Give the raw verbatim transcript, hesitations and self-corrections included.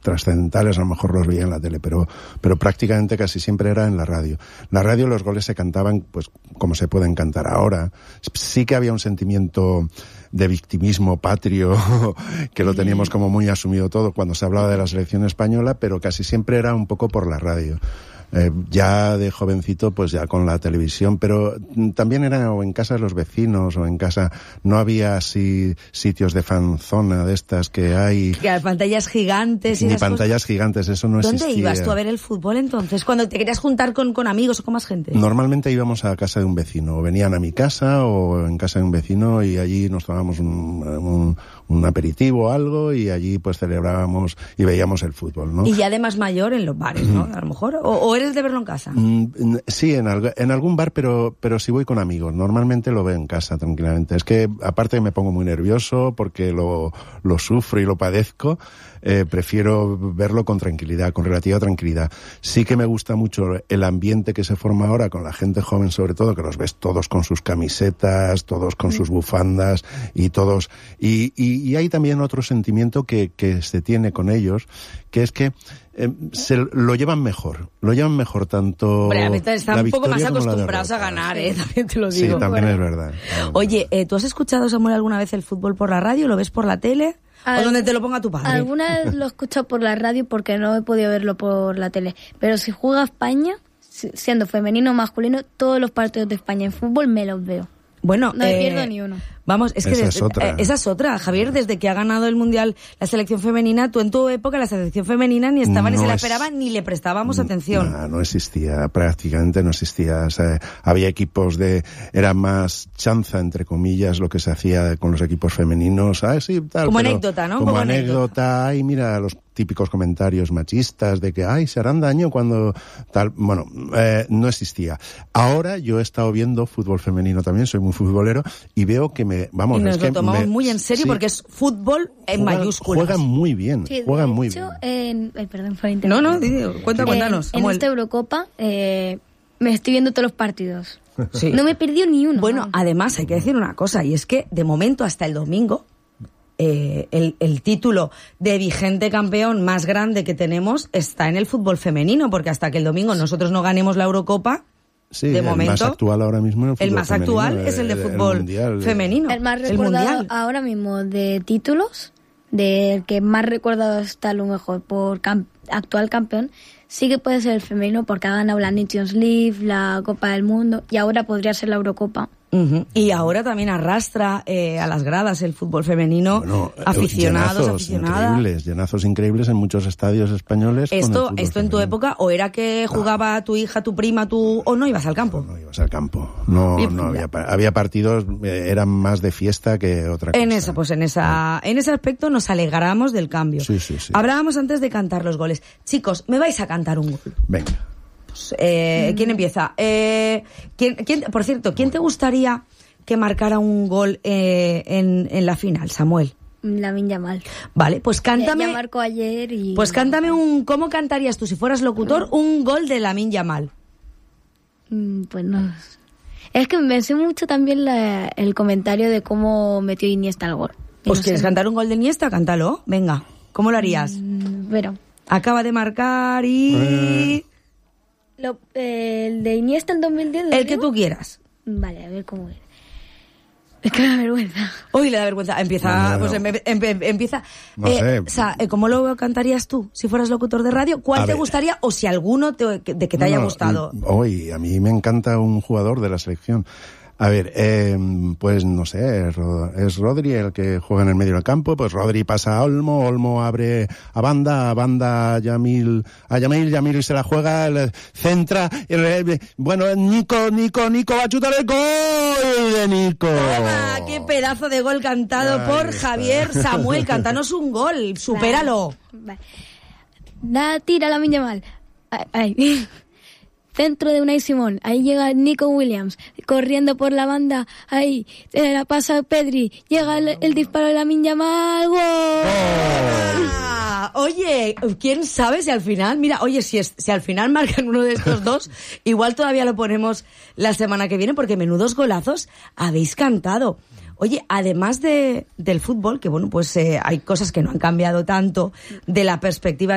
trascendentales a lo mejor los veía en la tele, pero, pero prácticamente casi siempre era en la radio. En la radio los goles se cantaban, pues, como se pueden cantar ahora. Sí que había un sentimiento de victimismo patrio, que lo teníamos como muy asumido todo cuando se hablaba de la selección española, pero casi siempre era un poco por la radio. Eh, ya de jovencito, pues ya con la televisión, pero también era o en casa de los vecinos o en casa, no había así sitios de fanzona de estas que hay. Que hay pantallas gigantes. Y ni pantallas cosas... gigantes, eso no existía. ¿Dónde ibas tú a ver el fútbol entonces? Cuando te querías juntar con, con amigos o con más gente. Normalmente íbamos a casa de un vecino, o venían a mi casa o en casa de un vecino y allí nos tomábamos un, un, un aperitivo o algo y allí pues celebrábamos y veíamos el fútbol, ¿no? Y ya de más mayor en los bares, ¿no? A lo mejor. O, o ¿eres de verlo en casa? Mm, sí, en, alg- en algún bar, pero pero si voy con amigos. Normalmente lo veo en casa tranquilamente. Es que aparte me pongo muy nervioso porque lo, lo sufro y lo padezco. Eh, prefiero verlo con tranquilidad, con relativa tranquilidad. Sí que me gusta mucho el ambiente que se forma ahora con la gente joven, sobre todo, que los ves todos con sus camisetas, todos con sus bufandas y todos. Y, y, y hay también otro sentimiento que, que se tiene con ellos, que es que eh, se lo llevan mejor, lo llevan mejor tanto. Hombre, a veces están un poco más acostumbrados a ganar, ¿eh? También te lo digo. Sí, también bueno. es verdad. Oye, eh, ¿tú has escuchado, Samuel, alguna vez el fútbol por la radio? ¿Lo ves por la tele? Al, ¿O donde te lo ponga tu padre? Alguna vez lo he escuchado por la radio porque no he podido verlo por la tele. Pero si juega España, siendo femenino o masculino, todos los partidos de España en fútbol me los veo. Bueno, no eh, pierdo ni uno. Vamos, es que esa, desde, es otra. Eh, esa es otra, Javier, desde que ha ganado el Mundial la selección femenina, tú en tu época la selección femenina ni estaba, no ni se la es, esperaba, ni le prestábamos atención. No, no existía, prácticamente no existía. O sea, había equipos de, era más chanza, entre comillas, lo que se hacía con los equipos femeninos. Ah, sí, tal, como pero, anécdota, ¿no? Como, como anécdota, anécdota. ay, mira, los típicos comentarios machistas de que, ay, se harán daño cuando tal. Bueno, eh, no existía. Ahora yo he estado viendo fútbol femenino también, soy muy futbolero, y veo que me, vamos, y nos es lo que tomamos me, muy en serio, sí, porque es fútbol en juegan, mayúsculas. Juegan muy bien, Sí, juegan de muy hecho, bien. En, ay, perdón por No, no, cuenta, eh, cuéntanos. En Samuel. esta Eurocopa eh, me estoy viendo todos los partidos. Sí. No me he perdido ni uno. Bueno, vamos. además hay que decir una cosa, y es que de momento hasta el domingo eh, el, el título de vigente campeón más grande que tenemos está en el fútbol femenino, porque hasta que el domingo nosotros no ganemos la Eurocopa, Sí, de el momento, más actual ahora mismo es el, el más femenino, actual es el de fútbol el mundial, femenino. El más el recordado mundial. ahora mismo de títulos, del que más recordado está a lo mejor por cam- actual campeón, sí que puede ser el femenino porque ha ganado la Nations League, la Copa del Mundo y ahora podría ser la Eurocopa. Uh-huh. Y ahora también arrastra eh, a las gradas el fútbol femenino, bueno, aficionados, llenazos aficionadas. Increíbles, llenazos increíbles en muchos estadios españoles. Esto, con el esto en tu femenino. época, o era que jugaba tu hija, tu prima, tú, o no ibas al campo. No, no ibas al campo. No, Y- no había, había partidos, eh, eran más de fiesta que otra cosa. En esa, pues en esa, en ese aspecto nos alegramos del cambio. Sí, sí, sí. Hablábamos antes de cantar los goles. Chicos, me vais a cantar un gol. Venga. Pues, eh, ¿quién empieza? Eh, ¿quién, quién, por cierto, ¿quién te gustaría que marcara un gol eh, en, en la final, Samuel? Lamine Yamal. Vale, pues cántame. Ya, ya marcó ayer y... Pues cántame un. ¿Cómo cantarías tú si fueras locutor un gol de Lamine Yamal? Mm, Pues no. Es que me sé mucho también la- el comentario de cómo metió Iniesta el gol. Y Pues no quieres sé. cantar un gol de Iniesta, cántalo. Venga, ¿cómo lo harías? Mm, Pero Acaba de marcar y. lo- eh, el de Iniesta en dos mil diez. ¿lo El que digo? tú quieras. Vale, a ver cómo era. Es que me da vergüenza. Uy, le da vergüenza. Empieza, No, no, no. pues em- em- em- empieza. No eh, sé. O sea, eh, ¿cómo lo cantarías tú si fueras locutor de radio? ¿Cuál A te ver. gustaría o si alguno te- que- de que te haya No, gustado? Hoy, a mí me encanta un jugador de la selección. A ver, eh, pues no sé, es Ro- es Rodri el que juega en el medio del campo, pues Rodri pasa a Olmo, Olmo abre a Banda, a Banda a Yamil, a Yamil, Yamil se la juega, le centra, el- el- bueno, Nico, Nico, Nico va a chutar el gol de Nico. ¡Toma! ¡Qué pedazo de gol cantado Ahí por está. Javier Samuel! Cantanos un gol, supéralo. Vale. Da, tira la miña mal. Ay, ay. Centro de Unai Simón. Ahí llega Nico Williams. Corriendo por la banda. Ahí. Se la pasa Pedri. Llega el, el disparo de la miña mal. ¡Gol! Ah, oye, ¿quién sabe si al final, mira, oye, si, es, si al final marcan uno de estos dos, igual todavía lo ponemos la semana que viene, porque menudos golazos habéis cantado. Oye, además de, del fútbol, que bueno, pues eh, hay cosas que no han cambiado tanto de la perspectiva